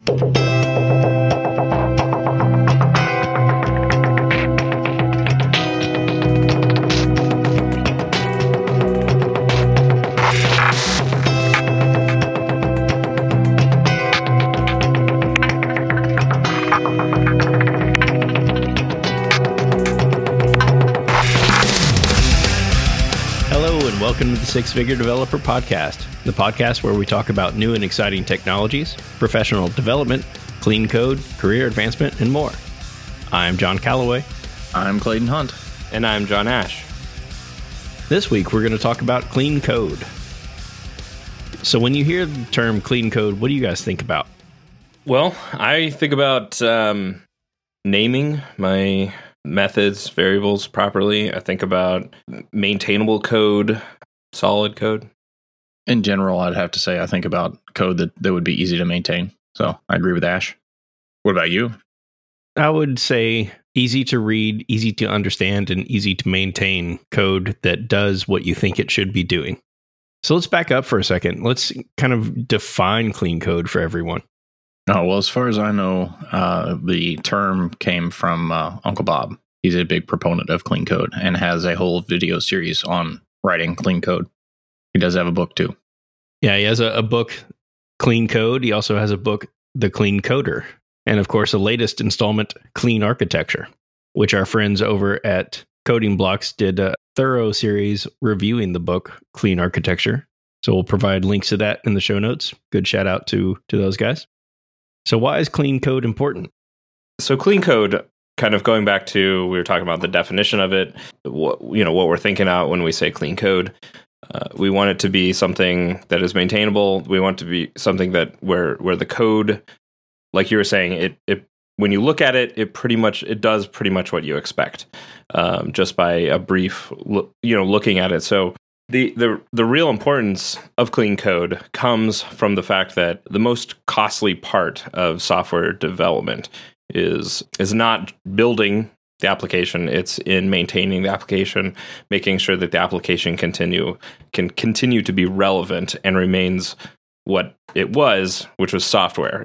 Welcome to the Six Figure Developer Podcast, the podcast where we talk about new and exciting technologies, professional development, clean code, career advancement, and more. I'm John Calloway. I'm Clayton Hunt. And I'm John Ash. This week, we're going to talk about clean code. So when you hear the term clean code, what do you guys think about? Well, I think about naming my methods, variables properly. I think about maintainable code, solid code. In general, I'd have to say I think about code that would be easy to maintain. So I agree with Ash. What about you? I would say easy to read, easy to understand, and easy to maintain code that does what you think it should be doing. So let's back up for a second. Let's kind of define clean code for everyone. Oh, well, as far as I know, the term came from Uncle Bob. He's a big proponent of clean code and has a whole video series on writing clean code. He does have a book too. Yeah, he has a book, Clean Code. He also has a book, The Clean Coder. And of course, the latest installment, Clean Architecture, which our friends over at Coding Blocks did a thorough series reviewing the book, Clean Architecture. So we'll provide links to that in the show notes. Good shout out to those guys. So why is clean code important? So clean code, kind of going back to, we were talking about the definition of it, what we're thinking out when we say clean code. We want it to be something that is maintainable. We want it to be something that where the code, like you were saying, it when you look at it, it does pretty much what you expect, just by a brief looking at it. So the real importance of clean code comes from the fact that the most costly part of software development is not building the application. It's in maintaining the application, making sure that the application can continue to be relevant and remains what it was, which was software.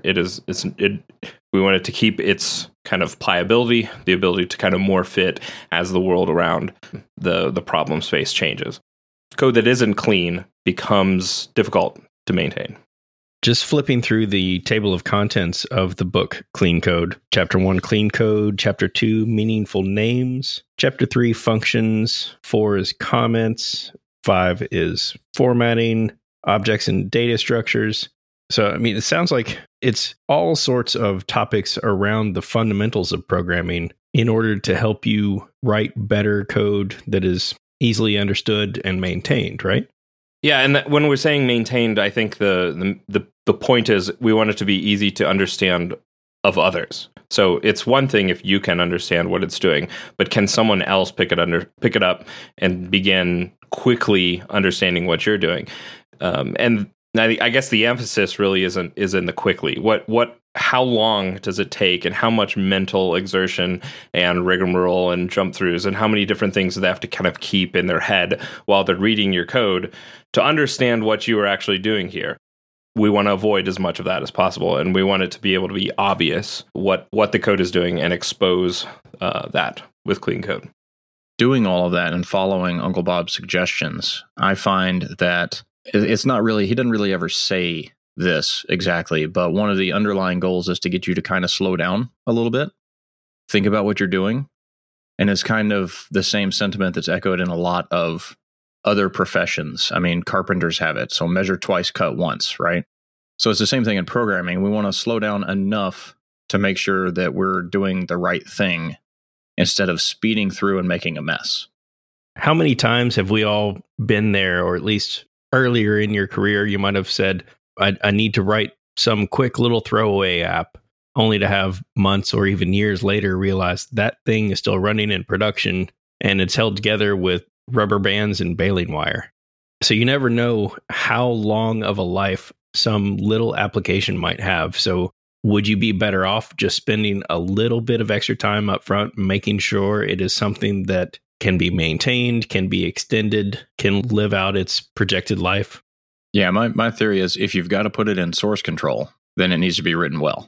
We want it to keep its kind of pliability, the ability to kind of more fit as the world around the problem space changes. Code that isn't clean becomes difficult to maintain. Just flipping through the table of contents of the book, Clean Code. Chapter 1, Clean Code. Chapter 2, Meaningful Names. Chapter 3, Functions. 4 is Comments. 5 is Formatting, Objects and Data Structures. So, I mean, it sounds like it's all sorts of topics around the fundamentals of programming in order to help you write better code that is easily understood and maintained, right? Yeah, and when we're saying maintained, I think the point is we want it to be easy to understand of others. So it's one thing if you can understand what it's doing, but can someone else pick it up and begin quickly understanding what you're doing? And I guess the emphasis really is in the quickly. How long does it take, and how much mental exertion and rigmarole and jump throughs, and how many different things do they have to kind of keep in their head while they're reading your code to understand what you are actually doing here? We want to avoid as much of that as possible, and we want it to be able to be obvious what the code is doing and expose that with clean code. Doing all of that and following Uncle Bob's suggestions, I find that it's not really, he doesn't really ever say this exactly, but one of the underlying goals is to get you to kind of slow down a little bit, think about what you're doing. And it's kind of the same sentiment that's echoed in a lot of other professions. I mean, carpenters have it. So measure twice, cut once, right? So it's the same thing in programming. We want to slow down enough to make sure that we're doing the right thing instead of speeding through and making a mess. How many times have we all been there, or at least earlier in your career, you might have said, I need to write some quick little throwaway app, only to have months or even years later realize that thing is still running in production and it's held together with rubber bands and baling wire. So you never know how long of a life some little application might have. So would you be better off just spending a little bit of extra time up front, making sure it is something that can be maintained, can be extended, can live out its projected life? Yeah, my theory is if you've got to put it in source control, then it needs to be written well.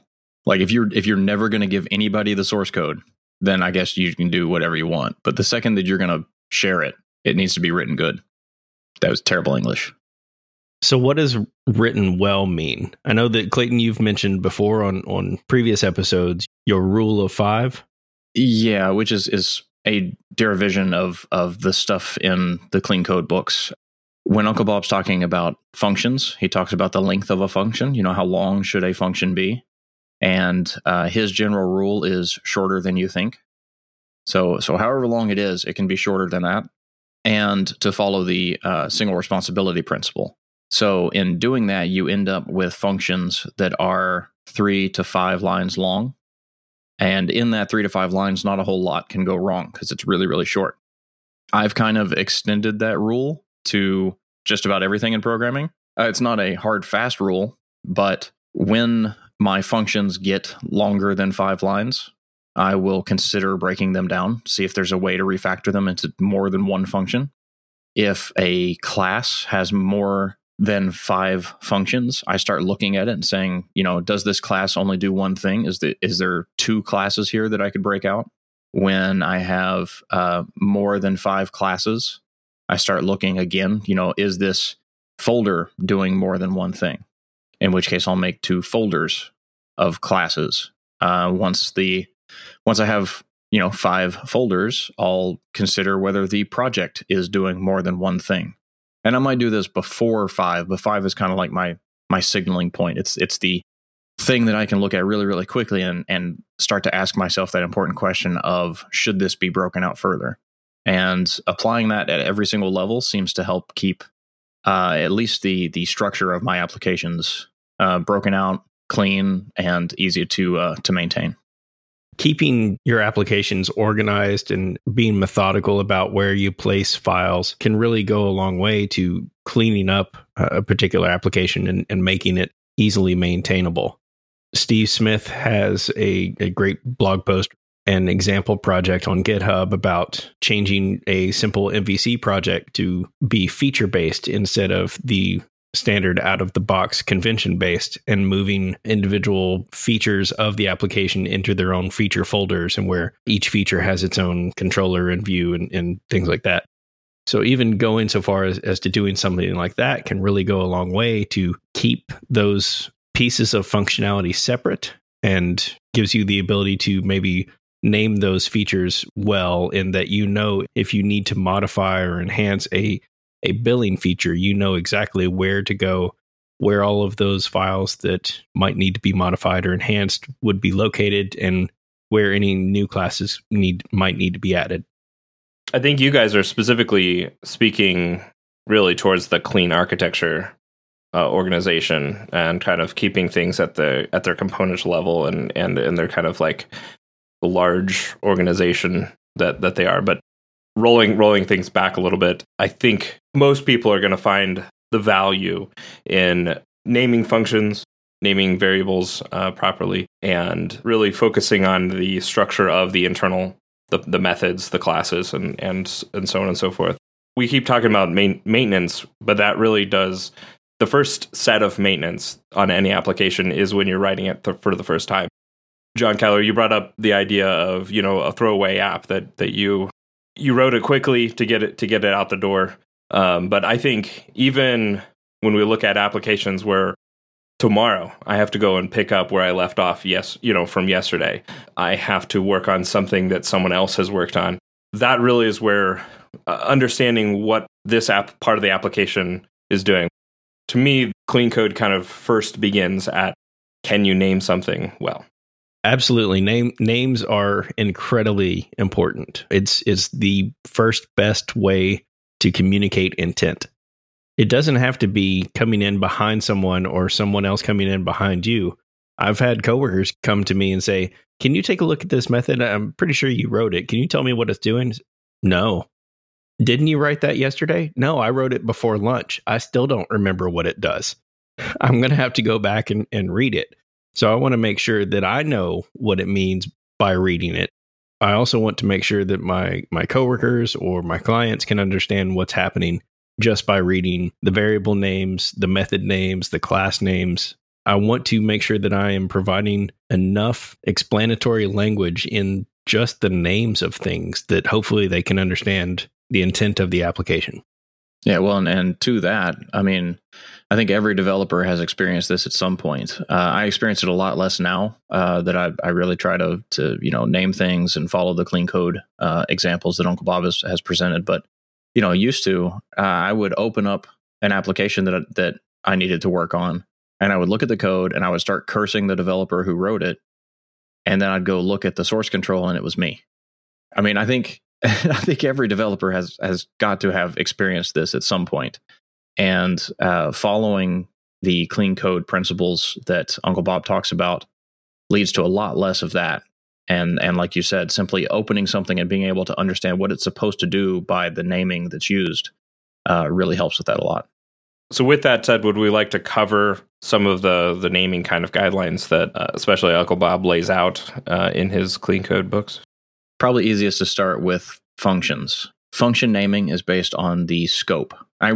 Like if you're never going to give anybody the source code, then I guess you can do whatever you want. But the second that you're going to share it, it needs to be written good. That was terrible English. So what does written well mean? I know that, Clayton, you've mentioned before on previous episodes, your rule of 5. Yeah, which is a derivation of the stuff in the clean code books. When Uncle Bob's talking about functions, he talks about the length of a function. You know, how long should a function be? And his general rule is shorter than you think. So however long it is, it can be shorter than that. And to follow the single responsibility principle. So in doing that, you end up with functions that are 3 to 5 lines long. And in that 3 to 5 lines, not a whole lot can go wrong because it's really, really short. I've kind of extended that rule to just about everything in programming. It's not a hard, fast rule, but when my functions get longer than 5 lines, I will consider breaking them down, see if there's a way to refactor them into more than one function. If a class has more than 5 functions, I start looking at it and saying, you know, does this class only do one thing? Is there 2 classes here that I could break out? When I have more than 5 classes, I start looking again, you know, is this folder doing more than one thing? In which case I'll make 2 folders of classes. Once I have, you know, 5 folders, I'll consider whether the project is doing more than one thing. And I might do this before 5, but 5 is kind of like my signaling point. It's the thing that I can look at really, really quickly and start to ask myself that important question of, should this be broken out further? And applying that at every single level seems to help keep at least the structure of my applications broken out, clean, and easy to maintain. Keeping your applications organized and being methodical about where you place files can really go a long way to cleaning up a particular application and making it easily maintainable. Steve Smith has a great blog post, an example project on GitHub about changing a simple MVC project to be feature-based instead of the standard out-of-the-box convention-based, and moving individual features of the application into their own feature folders, and where each feature has its own controller and view and things like that. So even going so far as to doing something like that can really go a long way to keep those pieces of functionality separate, and gives you the ability to maybe name those features well, in that, you know, if you need to modify or enhance a billing feature, you know exactly where to go, where all of those files that might need to be modified or enhanced would be located, and where any new classes might need to be added. I think you guys are specifically speaking really towards the clean architecture organization, and kind of keeping things at their component level and they're kind of like the large organization that they are. But rolling things back a little bit, I think most people are going to find the value in naming functions, naming variables properly, and really focusing on the structure of the internal, the methods, the classes, and so on and so forth. We keep talking about maintenance, but that really does, the first set of maintenance on any application is when you're writing it for the first time. John Keller, you brought up the idea of, you know, a throwaway app that you wrote it quickly to get it out the door. But I think even when we look at applications where tomorrow I have to go and pick up where I left off, from yesterday, I have to work on something that someone else has worked on. That really is where understanding what this part of the application is doing. To me, clean code kind of first begins at, can you name something well? Absolutely. Names are incredibly important. It's the first best way to communicate intent. It doesn't have to be coming in behind someone or someone else coming in behind you. I've had coworkers come to me and say, can you take a look at this method? I'm pretty sure you wrote it. Can you tell me what it's doing? No. Didn't you write that yesterday? No, I wrote it before lunch. I still don't remember what it does. I'm going to have to go back and read it. So I want to make sure that I know what it means by reading it. I also want to make sure that my coworkers or my clients can understand what's happening just by reading the variable names, the method names, the class names. I want to make sure that I am providing enough explanatory language in just the names of things that hopefully they can understand the intent of the application. Yeah, well, and to that, I mean, I think every developer has experienced this at some point. I experience it a lot less now that I really try to name things and follow the clean code examples that Uncle Bob has presented. But used to, I would open up an application that I needed to work on, and I would look at the code and I would start cursing the developer who wrote it, and then I'd go look at the source control and it was me. I mean, I think every developer has got to have experienced this at some point. And following the clean code principles that Uncle Bob talks about leads to a lot less of that. And like you said, simply opening something and being able to understand what it's supposed to do by the naming that's used really helps with that a lot. So with that said, would we like to cover some of the naming kind of guidelines that especially Uncle Bob lays out in his clean code books? Probably easiest to start with functions. Function naming is based on the scope.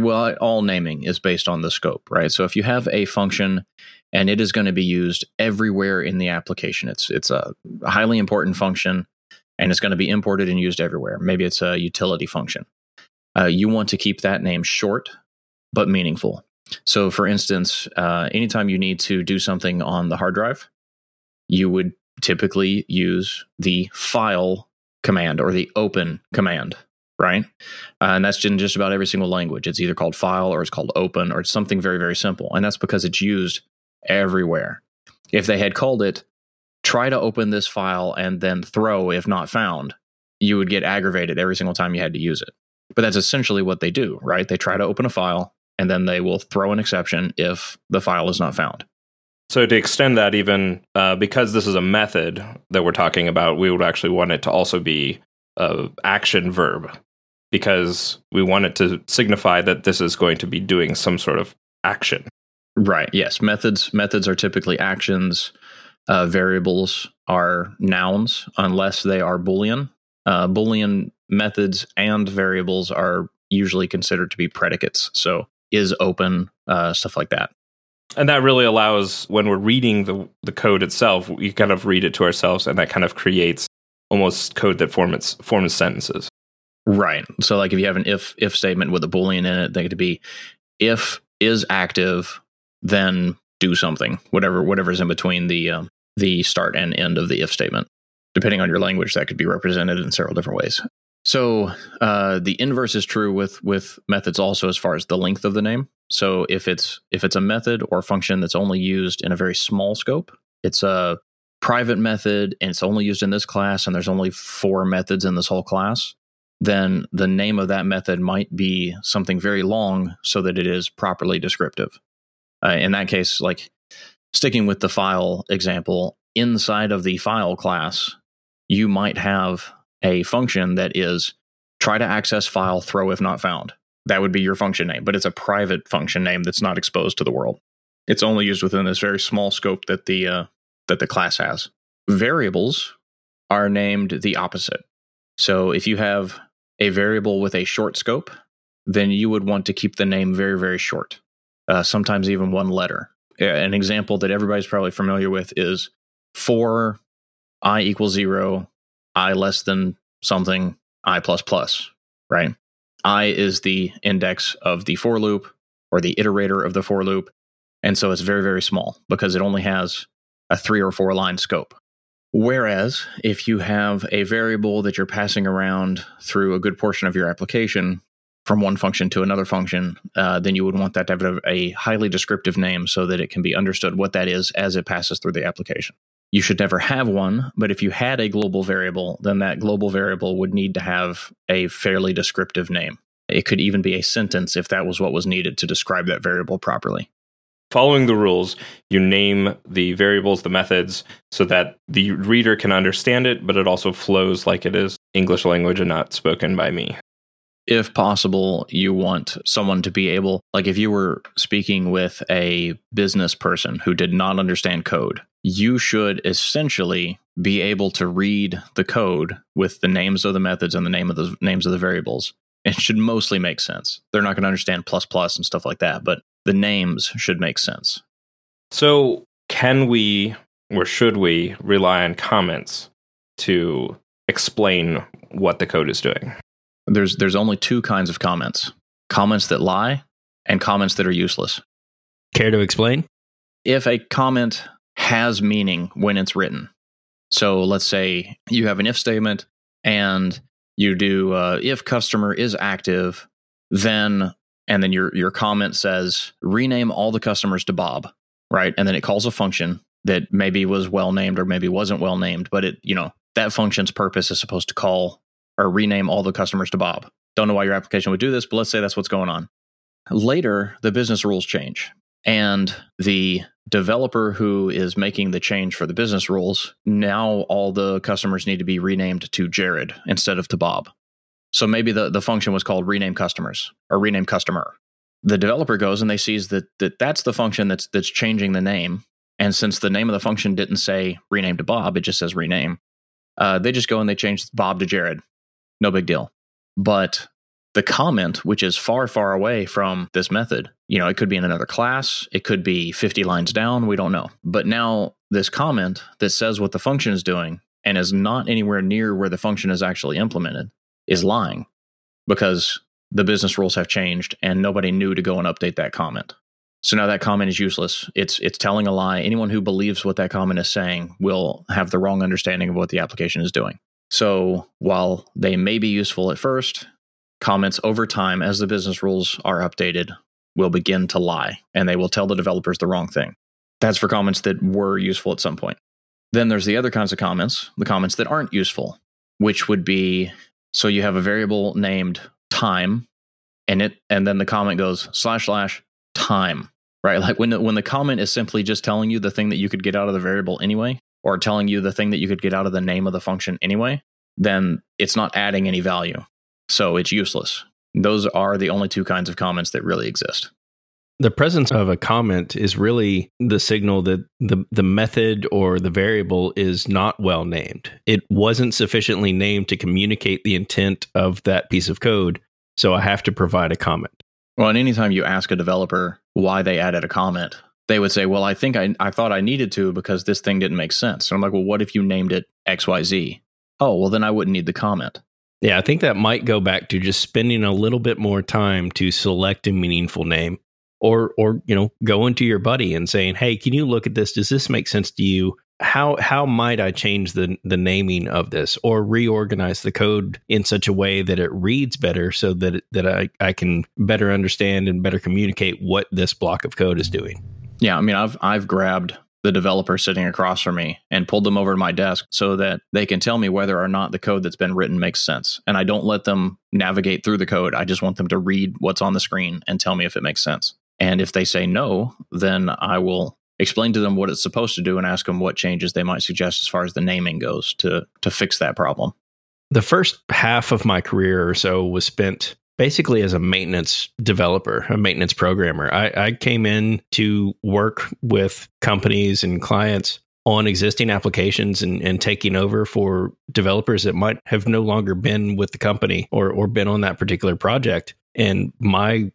All naming is based on the scope, right? So if you have a function and it is going to be used everywhere in the application, it's a highly important function and it's going to be imported and used everywhere. Maybe it's a utility function. You want to keep that name short but meaningful. So for instance, anytime you need to do something on the hard drive, you would typically use the file command or the open command, right? And that's in just about every single language. It's either called file or it's called open or it's something very, very simple. And that's because it's used everywhere. If they had called it, try to open this file and then throw if not found, you would get aggravated every single time you had to use it. But that's essentially what they do, right? They try to open a file and then they will throw an exception if the file is not found. So to extend that even, because this is a method that we're talking about, we would actually want it to also be an action verb, because we want it to signify that this is going to be doing some sort of action. Right, yes. Methods are typically actions. Variables are nouns, unless they are Boolean. Boolean methods and variables are usually considered to be predicates. So is open, stuff like that. And that really allows, when we're reading the code itself, we kind of read it to ourselves, and that kind of creates almost code that forms sentences. Right. So like if you have an if statement with a Boolean in it, they could be if is active, then do something, whatever's in between the start and end of the if statement. Depending on your language, that could be represented in several different ways. So the inverse is true with methods also as far as the length of the name. So if it's a method or function that's only used in a very small scope, it's a private method and it's only used in this class and there's only 4 methods in this whole class, then the name of that method might be something very long so that it is properly descriptive. In that case, like sticking with the file example, inside of the file class, you might have a function that is try to access file, throw if not found. That would be your function name, but it's a private function name that's not exposed to the world. It's only used within this very small scope that the class has. Variables are named the opposite. So if you have a variable with a short scope, then you would want to keep the name very, very short, sometimes even one letter. An example that everybody's probably familiar with is for I equals 0, I less than something, I plus plus, right? I is the index of the for loop or the iterator of the for loop. And so it's very, very small because it only has a 3 or 4 line scope. Whereas if you have a variable that you're passing around through a good portion of your application from one function to another function, then you would want that to have a highly descriptive name so that it can be understood what that is as it passes through the application. You should never have one, but if you had a global variable, then that global variable would need to have a fairly descriptive name. It could even be a sentence if that was what was needed to describe that variable properly. Following the rules, you name the variables, the methods, so that the reader can understand it, but it also flows like it is English language and not spoken by me. If possible, you want someone to be able, like if you were speaking with a business person who did not understand code, you should essentially be able to read the code with the names of the methods and the names of the variables. It should mostly make sense. They're not going to understand plus plus and stuff like that, but the names should make sense. So can we or should we rely on comments to explain what the code is doing? There's only two kinds of comments: comments that lie and comments that are useless. Care to explain? If a comment has meaning when it's written, so let's say you have an if statement and you do if customer is active, then your comment says rename all the customers to Bob, right? And then it calls a function that maybe was well named or maybe wasn't well named, but that function's purpose is supposed to call or rename all the customers to Bob. Don't know why your application would do this, but let's say that's what's going on. Later, the business rules change, and the developer who is making the change for the business rules, now all the customers need to be renamed to Jared instead of to Bob. So maybe the function was called rename customers or rename customer. The developer goes and they sees that's the function that's changing the name. And since the name of the function didn't say rename to Bob, it just says rename. They just go and they change Bob to Jared. No big deal. But the comment, which is far, far away from this method, it could be in another class. It could be 50 lines down. We don't know. But now this comment that says what the function is doing and is not anywhere near where the function is actually implemented is lying, because the business rules have changed and nobody knew to go and update that comment. So now that comment is useless. It's telling a lie. Anyone who believes what that comment is saying will have the wrong understanding of what the application is doing. So while they may be useful at first, comments over time, as the business rules are updated, will begin to lie, and they will tell the developers the wrong thing. That's for comments that were useful at some point. Then there's the other kinds of comments, the comments that aren't useful, which would be, so you have a variable named time, and then the comment goes / time, right? Like when the comment is simply just telling you the thing that you could get out of the variable anyway, or telling you the thing that you could get out of the name of the function anyway, then it's not adding any value. So it's useless. Those are the only two kinds of comments that really exist. The presence of a comment is really the signal that the method or the variable is not well named. It wasn't sufficiently named to communicate the intent of that piece of code, so I have to provide a comment. Well, and anytime you ask a developer why they added a comment, they would say, well, I think I thought I needed to because this thing didn't make sense. So I'm like, well, what if you named it XYZ? Oh, well, then I wouldn't need the comment. Yeah, I think that might go back to just spending a little bit more time to select a meaningful name. Or going to your buddy and saying, hey, can you look at this? Does this make sense to you? How might I change the naming of this, or reorganize the code in such a way that it reads better, so that I can better understand and better communicate what this block of code is doing? Yeah, I mean, I've grabbed the developer sitting across from me and pulled them over to my desk so that they can tell me whether or not the code that's been written makes sense. And I don't let them navigate through the code. I just want them to read what's on the screen and tell me if it makes sense. And if they say no, then I will explain to them what it's supposed to do and ask them what changes they might suggest as far as the naming goes to fix that problem. The first half of my career or so was spent basically as a maintenance developer, a maintenance programmer. I came in to work with companies and clients on existing applications and taking over for developers that might have no longer been with the company or been on that particular project. And my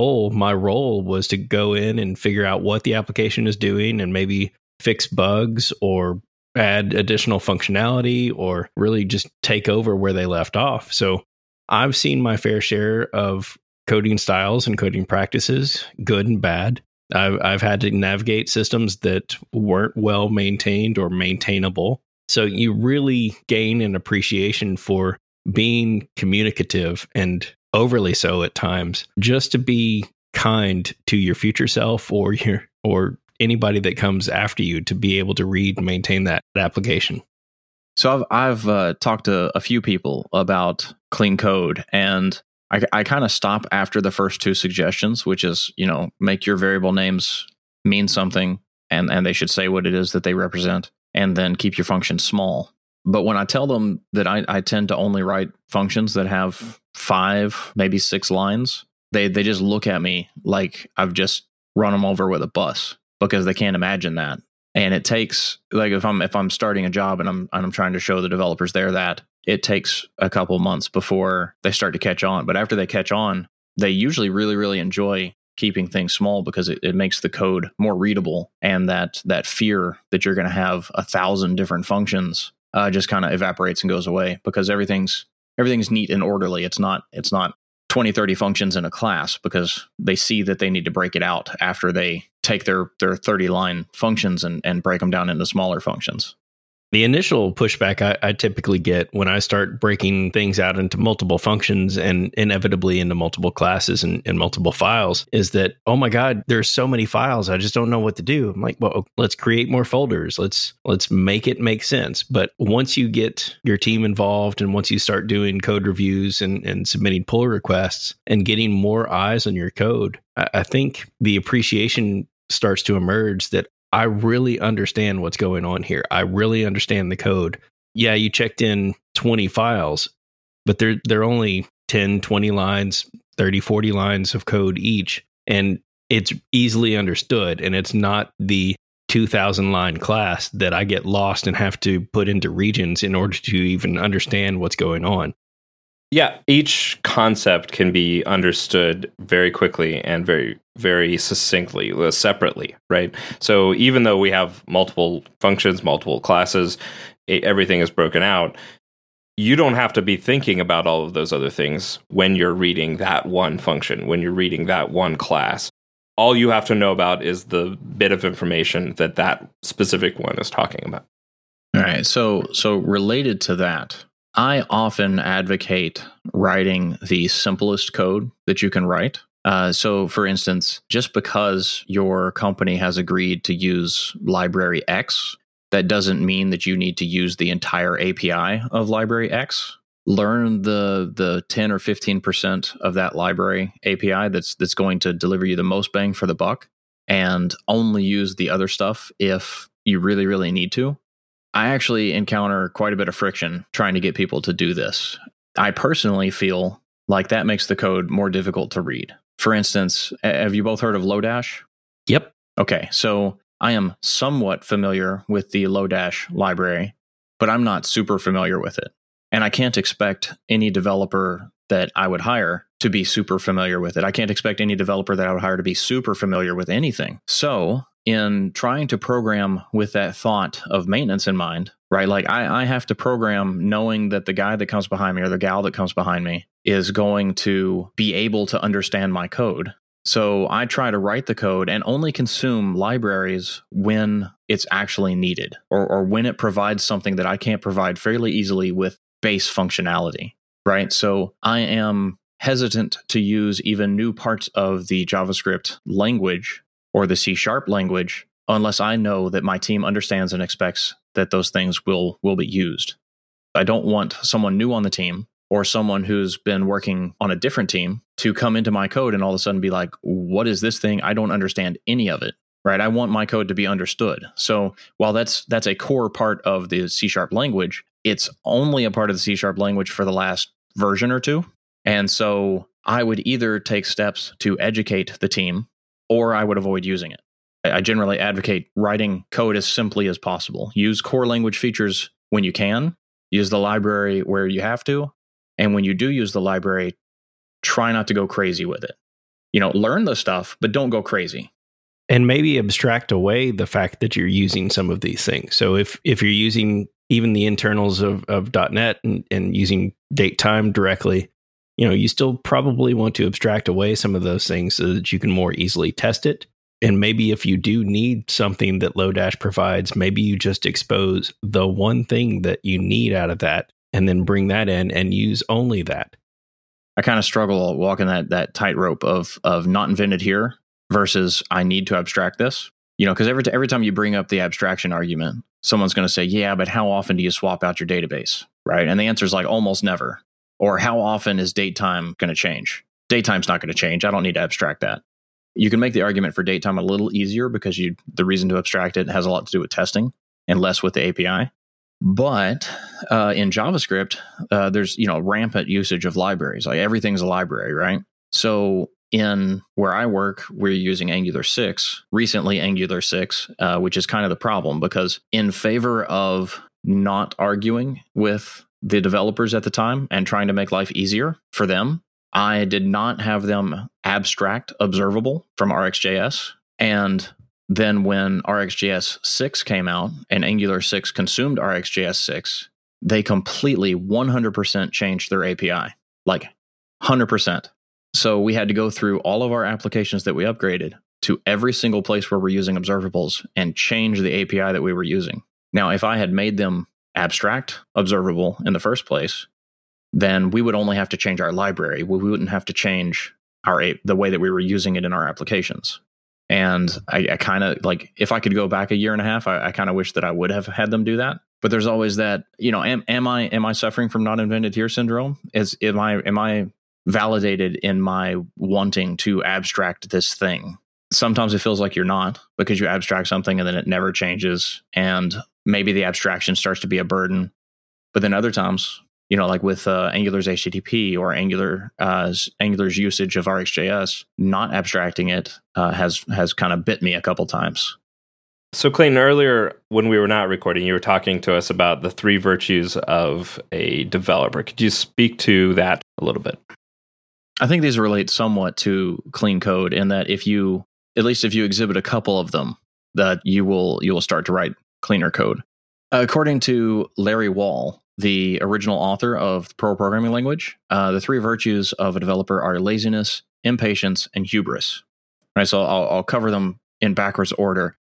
role was to go in and figure out what the application is doing and maybe fix bugs or add additional functionality or really just take over where they left off. So I've seen my fair share of coding styles and coding practices, good and bad. I've had to navigate systems that weren't well maintained or maintainable. So you really gain an appreciation for being communicative, and overly so at times, just to be kind to your future self or anybody that comes after you, to be able to read and maintain that application. So I've talked to a few people about clean code, and I kind of stop after the first two suggestions, which is, make your variable names mean something, and they should say what it is that they represent, and then keep your function small. But when I tell them that I tend to only write functions that have 5, maybe 6 lines, they just look at me like I've just run them over with a bus, because they can't imagine that. And it takes, like, if I'm starting a job and I'm trying to show the developers there that it takes a couple months before they start to catch on. But after they catch on, they usually really, really enjoy keeping things small because it makes the code more readable, and that fear that you're going to have 1,000 different functions just kind of evaporates and goes away because everything's neat and orderly. It's not 20, 30 functions in a class because they see that they need to break it out after they take their 30-line functions and break them down into smaller functions. The initial pushback I typically get when I start breaking things out into multiple functions and inevitably into multiple classes and multiple files is that, oh my God, there's so many files. I just don't know what to do. I'm like, well, let's create more folders. Let's make it make sense. But once you get your team involved and once you start doing code reviews and submitting pull requests and getting more eyes on your code, I think the appreciation starts to emerge that I really understand what's going on here. I really understand the code. Yeah, you checked in 20 files, but they're only 10, 20 lines, 30, 40 lines of code each. And it's easily understood. And it's not the 2,000 line class that I get lost and have to put into regions in order to even understand what's going on. Yeah, each concept can be understood very quickly and very, very succinctly, separately, right? So even though we have multiple functions, multiple classes, everything is broken out, you don't have to be thinking about all of those other things when you're reading that one function, when you're reading that one class. All you have to know about is the bit of information that specific one is talking about. All right, so related to that, I often advocate writing the simplest code that you can write. So, for instance, just because your company has agreed to use library X, that doesn't mean that you need to use the entire API of library X. Learn the 10 or 15% of that library API that's going to deliver you the most bang for the buck, and only use the other stuff if you really, really need to. I actually encounter quite a bit of friction trying to get people to do this. I personally feel like that makes the code more difficult to read. For instance, have you both heard of Lodash? Yep. Okay, so I am somewhat familiar with the Lodash library, but I'm not super familiar with it. And I can't expect any developer that I would hire to be super familiar with it. I can't expect any developer that I would hire to be super familiar with anything. So in trying to program with that thought of maintenance in mind, right? Like I have to program knowing that the guy that comes behind me or the gal that comes behind me is going to be able to understand my code. So I try to write the code and only consume libraries when it's actually needed or when it provides something that I can't provide fairly easily with base functionality, right? So I am hesitant to use even new parts of the JavaScript language or the C# language unless I know that my team understands and expects that those things will be used. I don't want someone new on the team or someone who's been working on a different team to come into my code and all of a sudden be like, what is this thing? I don't understand any of it, right? I want my code to be understood. So while that's a core part of the C# language, it's only a part of the C# language for the last version or two. And so I would either take steps to educate the team or I would avoid using it. I generally advocate writing code as simply as possible. Use core language features when you can. Use the library where you have to. And when you do use the library, try not to go crazy with it. Learn the stuff, but don't go crazy. And maybe abstract away the fact that you're using some of these things. So if you're using even the internals of .NET and using datetime directly, you still probably want to abstract away some of those things so that you can more easily test it. And maybe if you do need something that Lodash provides, maybe you just expose the one thing that you need out of that and then bring that in and use only that. I kind of struggle walking that tightrope of not invented here versus I need to abstract this. Because every time you bring up the abstraction argument, someone's going to say, yeah, but how often do you swap out your database, right? And the answer is like almost never. Or how often is datetime going to change? Datetime's not going to change. I don't need to abstract that. You can make the argument for datetime a little easier because the reason to abstract it has a lot to do with testing and less with the API. But in JavaScript, there's rampant usage of libraries. Like everything's a library, right? So in where I work, we're using Angular 6, recently Angular 6, which is kind of the problem because in favor of not arguing with the developers at the time and trying to make life easier for them, I did not have them abstract observable from RxJS. And then when RxJS 6 came out and Angular 6 consumed RxJS 6, they completely 100% changed their API, like 100%. So we had to go through all of our applications that we upgraded to every single place where we're using observables and change the API that we were using. Now, if I had made them abstract observable in the first place, then we would only have to change our library. We wouldn't have to change the way that we were using it in our applications. And I kind of like, if I could go back a year and a half, I kind of wish that I would have had them do that. But there's always that, am I suffering from not invented here syndrome? Am I validated in my wanting to abstract this thing? Sometimes it feels like you're not, because you abstract something and then it never changes, and maybe the abstraction starts to be a burden. But then other times, like with Angular's HTTP or Angular's usage of RxJS, not abstracting it has kind of bit me a couple times. So Clayton, earlier when we were not recording, you were talking to us about the 3 virtues of a developer. Could you speak to that a little bit? I think these relate somewhat to clean code in that if you exhibit a couple of them, that you will start to write cleaner code. According to Larry Wall, the original author of the Perl programming language, the 3 virtues of a developer are laziness, impatience, and hubris. Right, so I'll cover them in backwards order.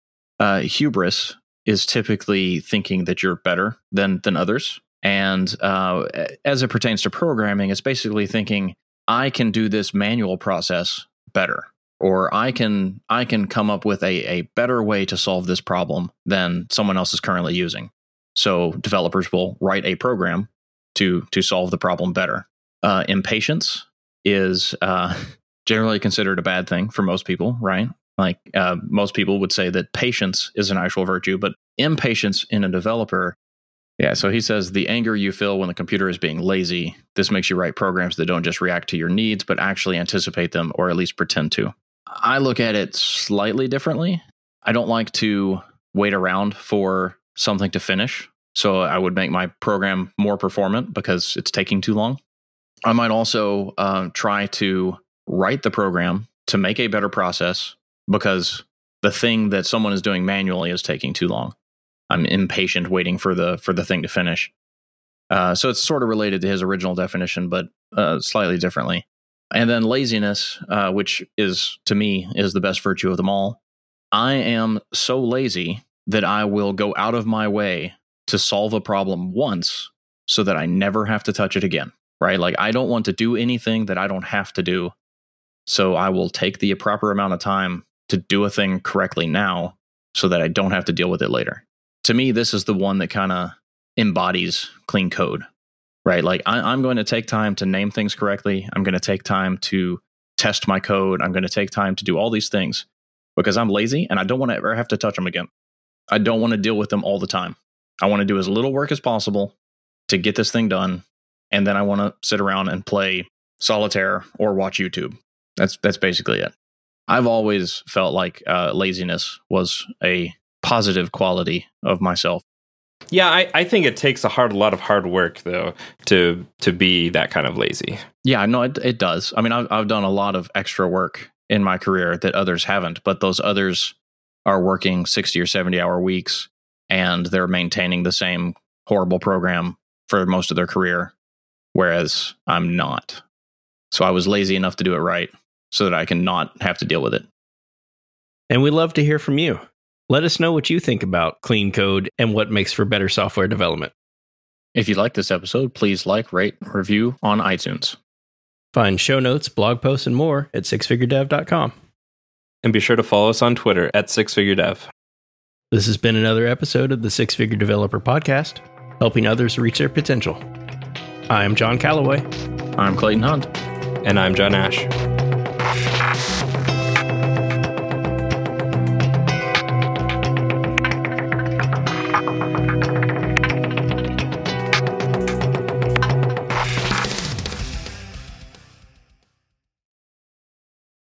Hubris is typically thinking that you're better than others. And as it pertains to programming, it's basically thinking, I can do this manual process better, or I can come up with a better way to solve this problem than someone else is currently using. So developers will write a program to solve the problem better. Impatience is generally considered a bad thing for most people, right? Like most people would say that patience is an actual virtue, but impatience in a developer. Yeah, so he says the anger you feel when the computer is being lazy, this makes you write programs that don't just react to your needs, but actually anticipate them, or at least pretend to. I look at it slightly differently. I don't like to wait around for something to finish, so I would make my program more performant because it's taking too long. I might also try to write the program to make a better process because the thing that someone is doing manually is taking too long. I'm impatient waiting for the thing to finish. So it's sort of related to his original definition, but slightly differently. And then laziness, which is, to me, is the best virtue of them all. I am so lazy that I will go out of my way to solve a problem once so that I never have to touch it again, right? Like, I don't want to do anything that I don't have to do. So I will take the proper amount of time to do a thing correctly now so that I don't have to deal with it later. To me, this is the one that kind of embodies clean code, right? Like I'm going to take time to name things correctly. I'm going to take time to test my code. I'm going to take time to do all these things because I'm lazy and I don't want to ever have to touch them again. I don't want to deal with them all the time. I want to do as little work as possible to get this thing done. And then I want to sit around and play solitaire or watch YouTube. That's basically it. I've always felt like laziness was a positive quality of myself. Yeah, I think it takes a lot of hard work though to be that kind of lazy. Yeah, no, it does. I mean, I've done a lot of extra work in my career that others haven't, but those others are working 60 or 70-hour weeks and they're maintaining the same horrible program for most of their career, whereas I'm not. So I was lazy enough to do it right so that I can not have to deal with it. And we'd love to hear from you. Let us know what you think about clean code and what makes for better software development. If you like this episode, please like, rate, review on iTunes. Find show notes, blog posts, and more at sixfiguredev.com. And be sure to follow us on Twitter at sixfiguredev. This has been another episode of the Six Figure Developer Podcast, helping others reach their potential. I'm John Calloway. I'm Clayton Hunt. And I'm John Ash.